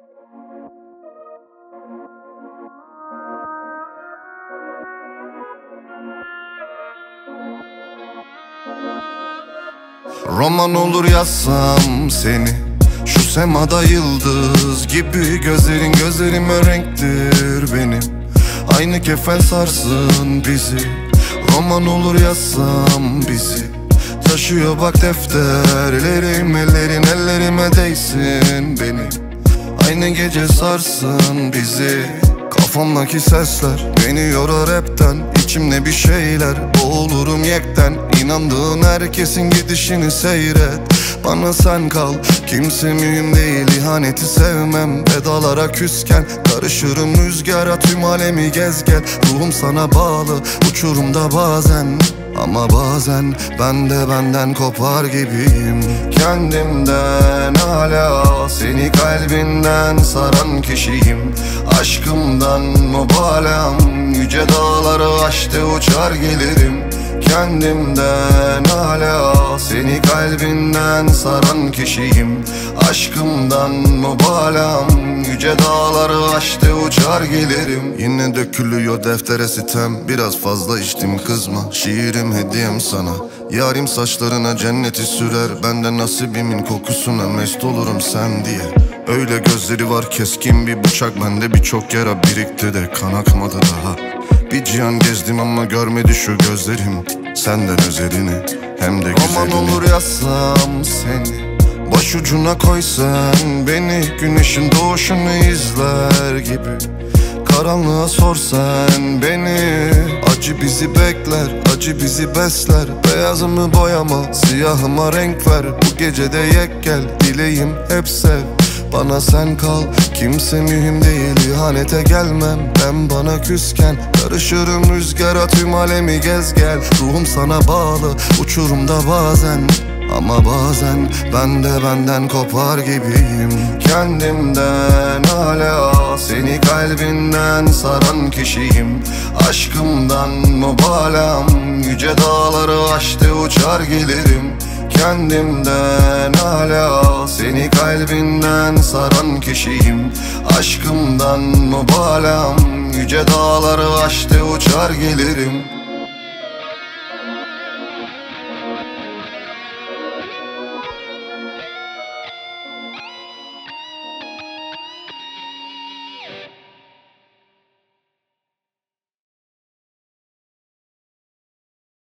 Roman olur yazsam seni, şu semada yıldız gibi. Gözlerime renktir benim, aynı kefen sarsın bizi. Roman olur yazsam bizi, taşıyor bak defterlerim. Ellerime değsin benim, aynı gece sarsın bizi. Kafamdaki sesler beni yorar hepten, İçimde bir şeyler, boğulurum yekten. İnandığın herkesin gidişini seyret, bana sen kal, kimse mühim değil. İhaneti sevmem, vedalara küsken karışırım rüzgara, tüm alemi gez gel. Ruhum sana bağlı, uçurumda bazen, ama bazen ben de benden kopar gibiyim. Kendimden hala, seni kalbinden saran kişiyim. Aşkımdan mübalağım, yüce dağları aştı uçar gelirim. Kendimden hala, seni kalbinden saran kişiyim. Aşkımdan mübalağım, yüce dağları aştı uçar gelirim. Yine dökülüyor deftere sitem, biraz fazla içtim kızma. Şiirim hediyem sana, yarim saçlarına cenneti sürer. Ben de nasibimin kokusuna mest olurum sen diye. Öyle gözleri var keskin bir bıçak, bende birçok yara birikti de kan akmadı daha. Bir cihan gezdim ama görmedi şu gözlerim senden özelini, hem de güzelini. Roman olur yazsam seni, başucuna koy sen beni. Güneşin doğuşunu izler gibi, karanlığa sor sen beni. Acı bizi bekler, acı bizi besler. Beyazımı boyama, siyahıma renk ver. Bu gecede yek gel, dileğim hep sev. Bana sen kal, kimse mühim değil. İhanete gelmem, ben bana küsken karışırım rüzgara, tüm alemi gez gel. Ruhum sana bağlı, uçurumda bazen, ama bazen ben de benden kopar gibiyim. Kendimden hala, seni kalbinden saran kişiyim. Aşkımdan mübalağım, yüce dağları aştı uçar gelirim. Kendimden hala, seni kalbinden saran kişiyim. Aşkımdan mübalağım, yüce dağları aştı uçar gelirim.